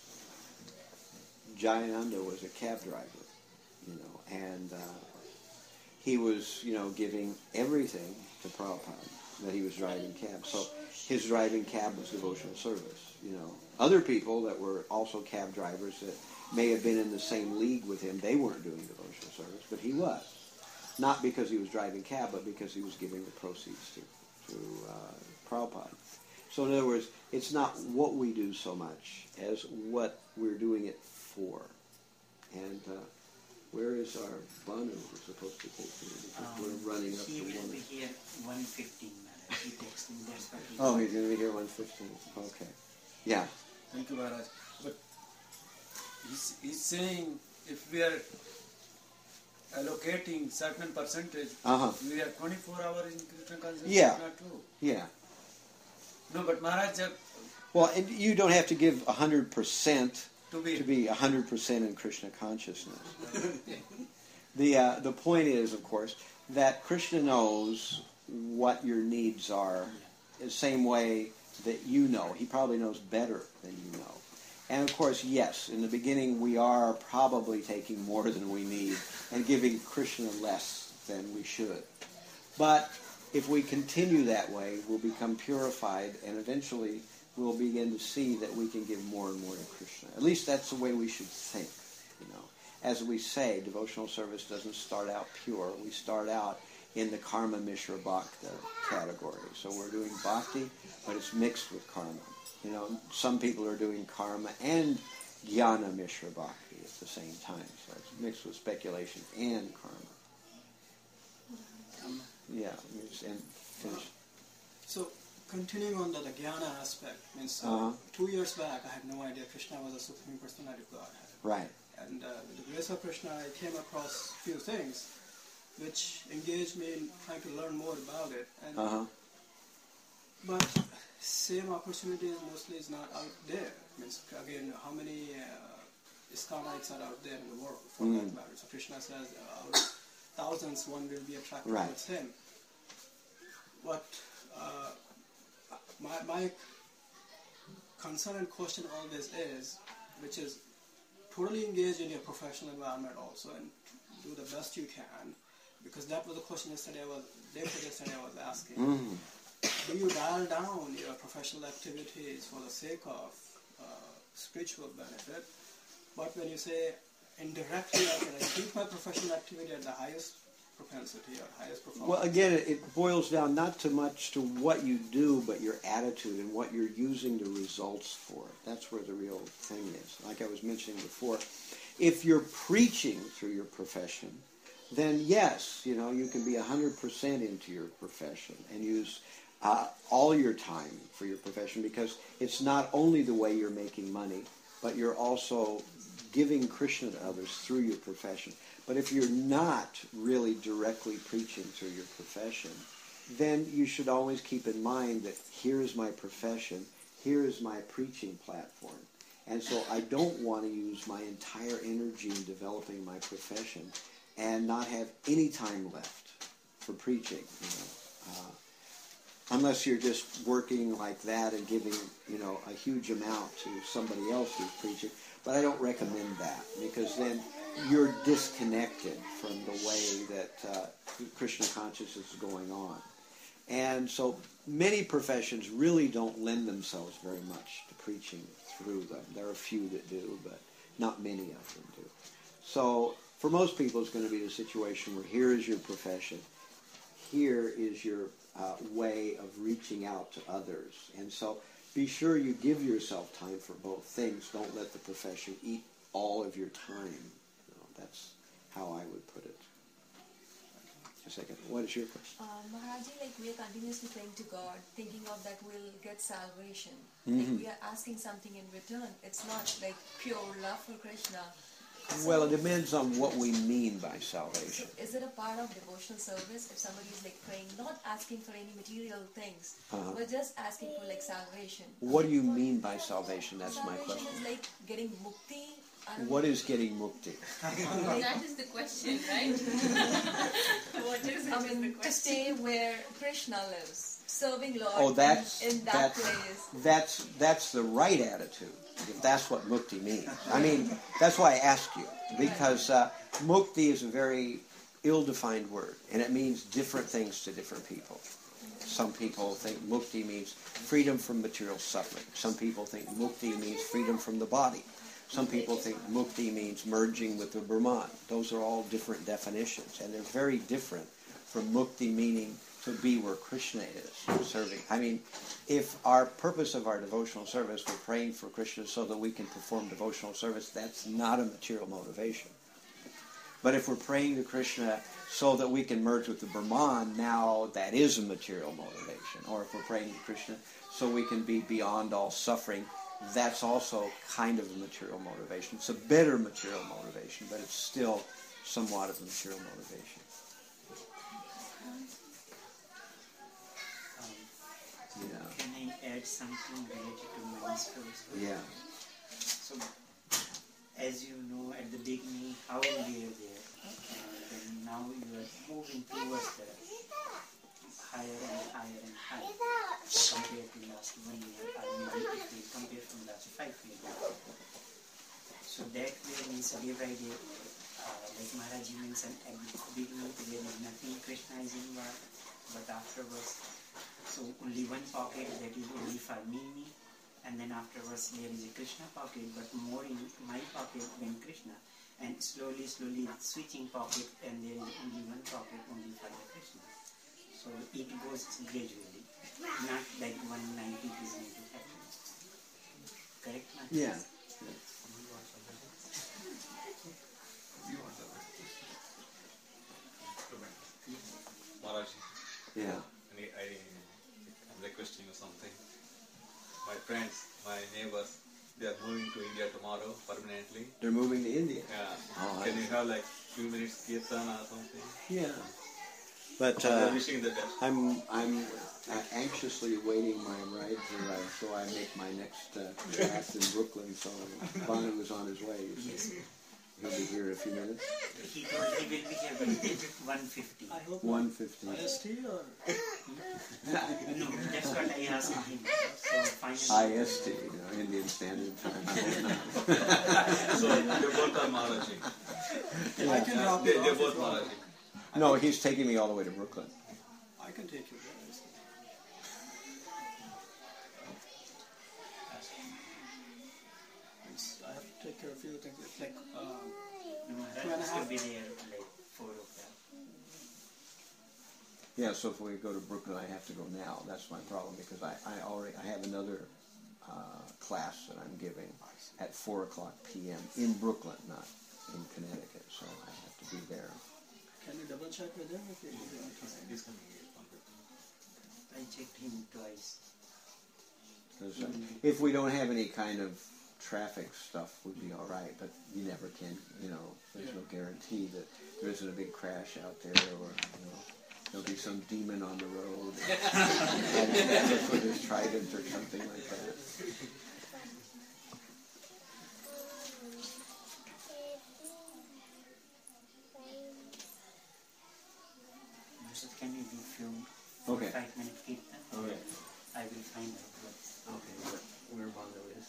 Jayananda was a cab driver, you know, and uh, he was, you know, giving everything to Prabhupada, that he was driving cab. So his driving cab was devotional service, you know. Other people that were also cab drivers that may have been in the same league with him, they weren't doing devotional service, but he was. Not because he was driving cab, but because he was giving the proceeds to, to uh, Prabhupada. So in other words, it's not what we do so much as what we're doing it for. And uh, where is our Banu who's supposed to take me? Because Um, we're running up he to will one. be here one fifteen, Maharaj. He texted me, that's what he Oh, he's going to be here one fifteen. Okay. Yeah. Thank you, Maharaj. But he's, he's saying if we are allocating certain percentage, Uh-huh. we are twenty-four hours in Krishna consciousness. Yeah. Not true. Yeah. No, but Maharaj, uh, Well, and you don't have to give one hundred percent to be, to be one hundred percent in Krishna consciousness. the uh, the point is, of course, that Krishna knows what your needs are the same way that you know. He probably knows better than you know. And of course, yes, in the beginning we are probably taking more than we need and giving Krishna less than we should. But if we continue that way, we'll become purified, and eventually we'll begin to see that we can give more and more to Krishna. At least that's the way we should think, you know. As we say, devotional service doesn't start out pure. We start out in the Karma Mishra Bhakta category. So we're doing bhakti, but it's mixed with karma. You know, some people are doing karma and Jnana Mishra Bhakti at the same time. So it's mixed with speculation and karma. Um, Yeah, and finish. So, continuing on the, the jnana aspect, means uh, Uh-huh. two years back I had no idea Krishna was a Supreme Personality of Godhead. Right. And uh, with the grace of Krishna, I came across a few things which engaged me in trying to learn more about it. And, Uh-huh. But same opportunity mostly is not out there. Means again, how many uh, ISKCONites are out there in the world for Mm. that matter? So Krishna says, uh, out of thousands, one will be attracted Right. towards him. But uh, my my concern and question always is, which is totally engage in your professional environment also and do the best you can, because that was the question yesterday I was, day before yesterday I was asking. Mm. Do you dial down your professional activities for the sake of uh, spiritual benefit? But when you say indirectly, I can keep my professional activity at the highest propensity or highest performance. Well, again, it, it boils down not too much to what you do, but your attitude and what you're using the results for. That's where the real thing is. Like I was mentioning before, if you're preaching through your profession, then yes, you know, you can be one hundred percent into your profession and use uh, all your time for your profession, because it's not only the way you're making money, but you're also giving Krishna to others through your profession. But if you're not really directly preaching through your profession, then you should always keep in mind that here is my profession, here is my preaching platform. And so I don't want to use my entire energy in developing my profession and not have any time left for preaching, you know. Uh, unless you're just working like that and giving, you know, a huge amount to somebody else who's preaching. But I don't recommend that, because then you're disconnected from the way that uh, Krishna consciousness is going on. And so many professions really don't lend themselves very much to preaching through them. There are a few that do, but not many of them do. So for most people, it's going to be the situation where here is your profession, here is your uh, way of reaching out to others. And so be sure you give yourself time for both things. Don't let the profession eat all of your time. You know, that's how I would put it. A second. What is your question? Uh, Maharaji, like we are continuously praying to God, thinking of that we'll get salvation. Mm-hmm. Like we are asking something in return. It's not like pure love for Krishna. So, Well, it depends on what we mean by salvation. so is it a part of devotional service if somebody is like praying, not asking for any material things, Uh-huh. but just asking for like salvation? What do you mean by salvation? That's my Salvation question. is like getting mukti. I don't What know. is getting mukti? That is the question, right? What is it I is the mean, to question. stay where Krishna lives, serving Lord Oh, that's in, in that that's place. that's that's the right attitude. If that's what mukti means. I mean, that's why I asked you, because uh, mukti is a very ill-defined word, and it means different things to different people. Some people think mukti means freedom from material suffering. Some people think mukti means freedom from the body. Some people think mukti means merging with the Brahman. Those are all different definitions, and they're very different from mukti meaning to be where Krishna is, serving. I mean, if our purpose of our devotional service, we're praying for Krishna so that we can perform devotional service, that's not a material motivation. But if we're praying to Krishna so that we can merge with the Brahman, now that is a material motivation. Or if we're praying to Krishna so we can be beyond all suffering, that's also kind of a material motivation. It's a better material motivation, but it's still somewhat of a material motivation. Um, Yeah. Can I add something related to money's first? Yeah. So, as you know, at the beginning, how we were there, uh, then now you are moving towards the higher and higher and higher compared to last one year, or maybe if we compare from last five years. So that way means day by day, uh, like Maharaj mentioned, at the beginning there is nothing Krishna is involved, but afterwards, so only one pocket that is only for me, me, and then afterwards there is a Krishna pocket, but more in my pocket than Krishna, and slowly, slowly switching pocket, and there is only one pocket only for the Krishna. So it goes gradually, not like one ninety is going to happen. Correct, Maharaj? Yeah. Maharaj, Yeah. I, I, I'm requesting you something. My friends, my neighbors, they are moving to India tomorrow permanently. They're moving to India. Yeah. Oh, Can I- you have like few minutes kirtan or something? Yeah. But I'm uh, wishing the best. I'm I'm uh, anxiously awaiting my ride to uh, so I make my next uh, class in Brooklyn. So Banu is on his way. Yes. He'll be here in a few minutes. He told he will be here by one fifty. I hope One fifteen. I S T or No, that's what I asked him. So finally, I S T, you know, Indian Standard Time. I hope not. So they both are Maharaj. I can Yeah, drop they, you they're off both if you want. Maharaj. No, he's taking me all the way to Brooklyn. I can take you there. I see. It's- I have to take care of a few things. It's like um, no, Maharaj has to be there like four o'clock. Yeah, so if we go to Brooklyn, I have to go now. That's my problem because I, I already I have another uh, class that I'm giving at four o'clock p m in Brooklyn, not in Connecticut. So I have to be there. can you double check with him if you if you want to try? He's coming here, one fifteen. I checked him twice. 'Cause, uh, if we don't have any kind of traffic stuff, we'd be all right. But you never can. You know, there's no guarantee that there isn't a big crash out there, or you know, there'll be some demon on the road with his trident or something like that. So can you do few Okay. five minute kirtan? Okay. I will find out what's Okay, but where Bondo is?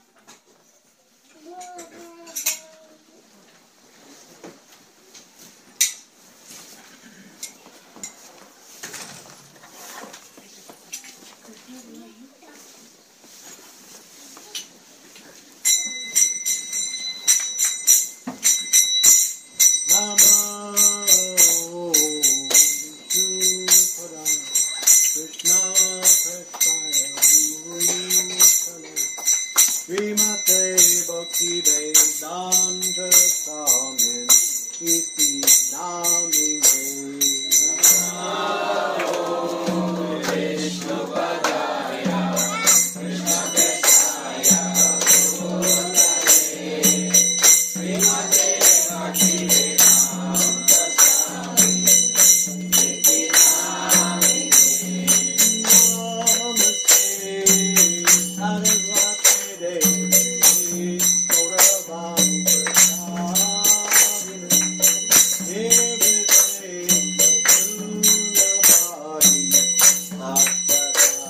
Srimate Bhakti Vedanta Swamin Iti Namine Krishna Padaya Krishna Vesaya Srimate Bhakti Vedanta Swamin Iti Namine Namaste Saraswati Devi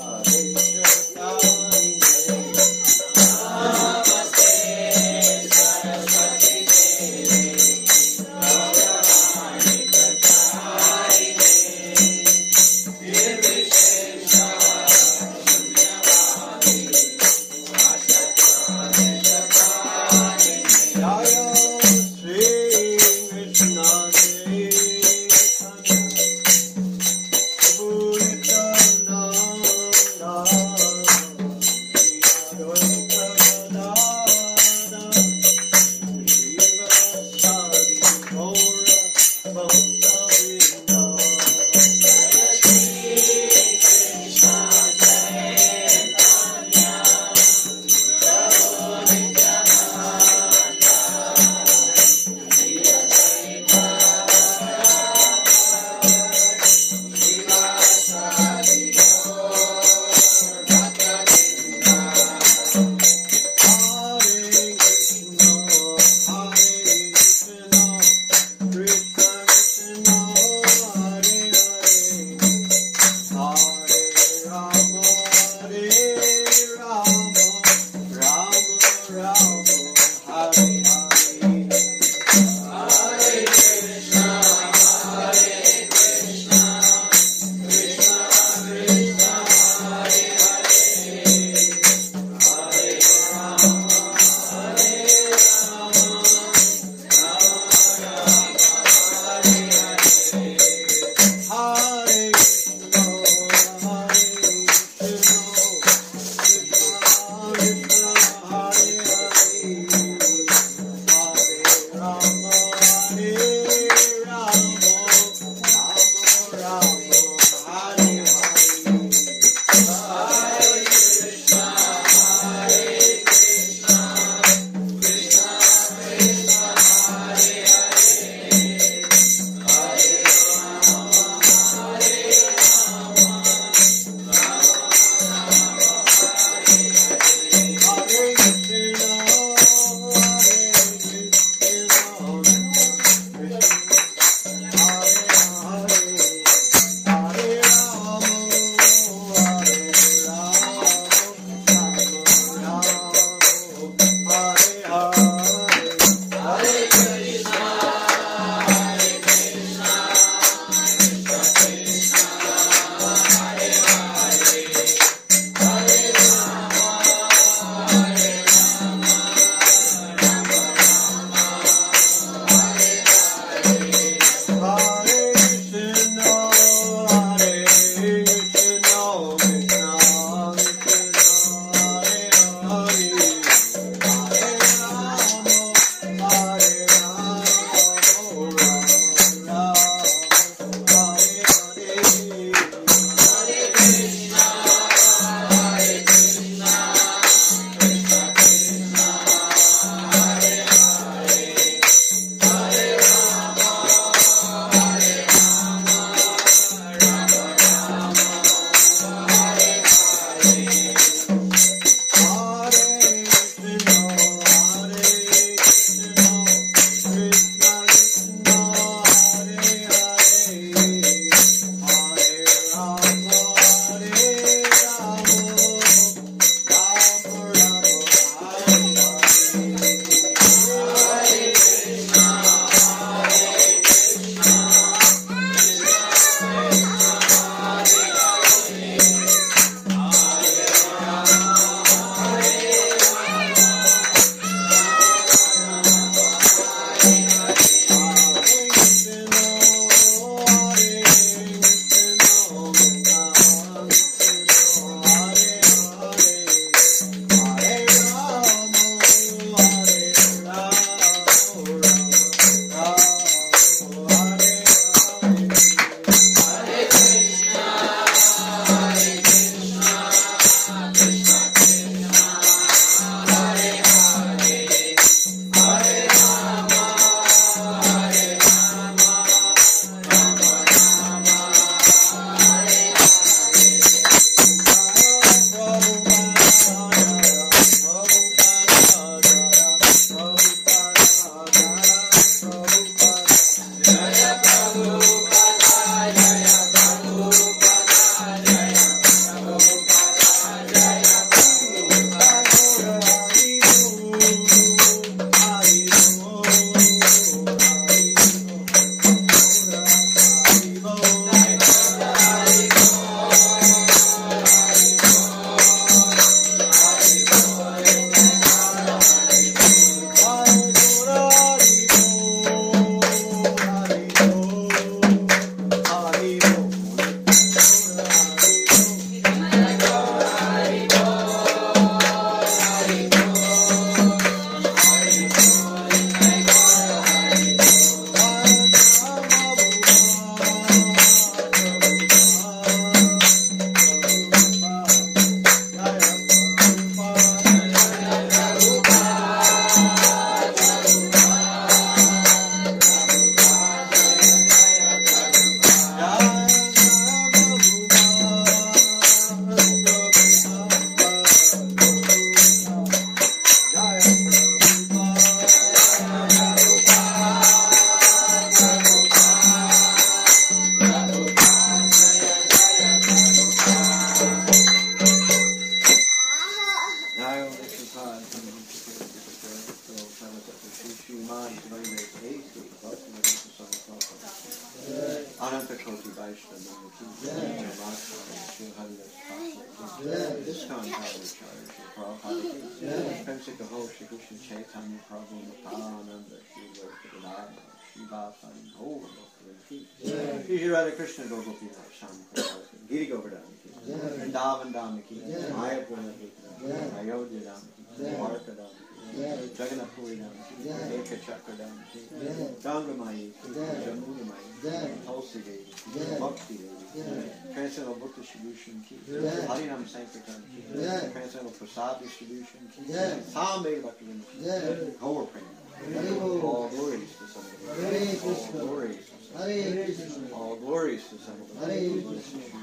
Discount College Charge, Prabhupada Ki. Prince Kaho, Shri Krishna Chaitanya Prabhu, Nityananda, Shri Vaishnava, Shri Bhasani, Ho, Shri Radha Krishna Gopinath, Sham Prabhu, Giri Govardhan Ki, Vrindavan Dham Ki, Mayapur Ki, Ayodhya Dham Ki, Dwarka Dham Ki, Jagannath Puri Dham Ki, Eka Chakra Dham Ki, Ganga Mai Ki, Jamuna Mai, Tulsi Devi, Bhakti Devi, Transcendental Book Distribution Ki, Harinam Sankirtan Ki, Transcendental Prasad Distribution Ki, Sambe Bhakti, Gaur Prema, all glories to somebody, all glories to somebody, all glories to somebody.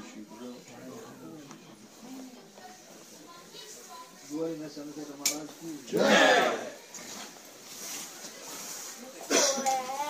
Glory to Samantha Maharaj ki.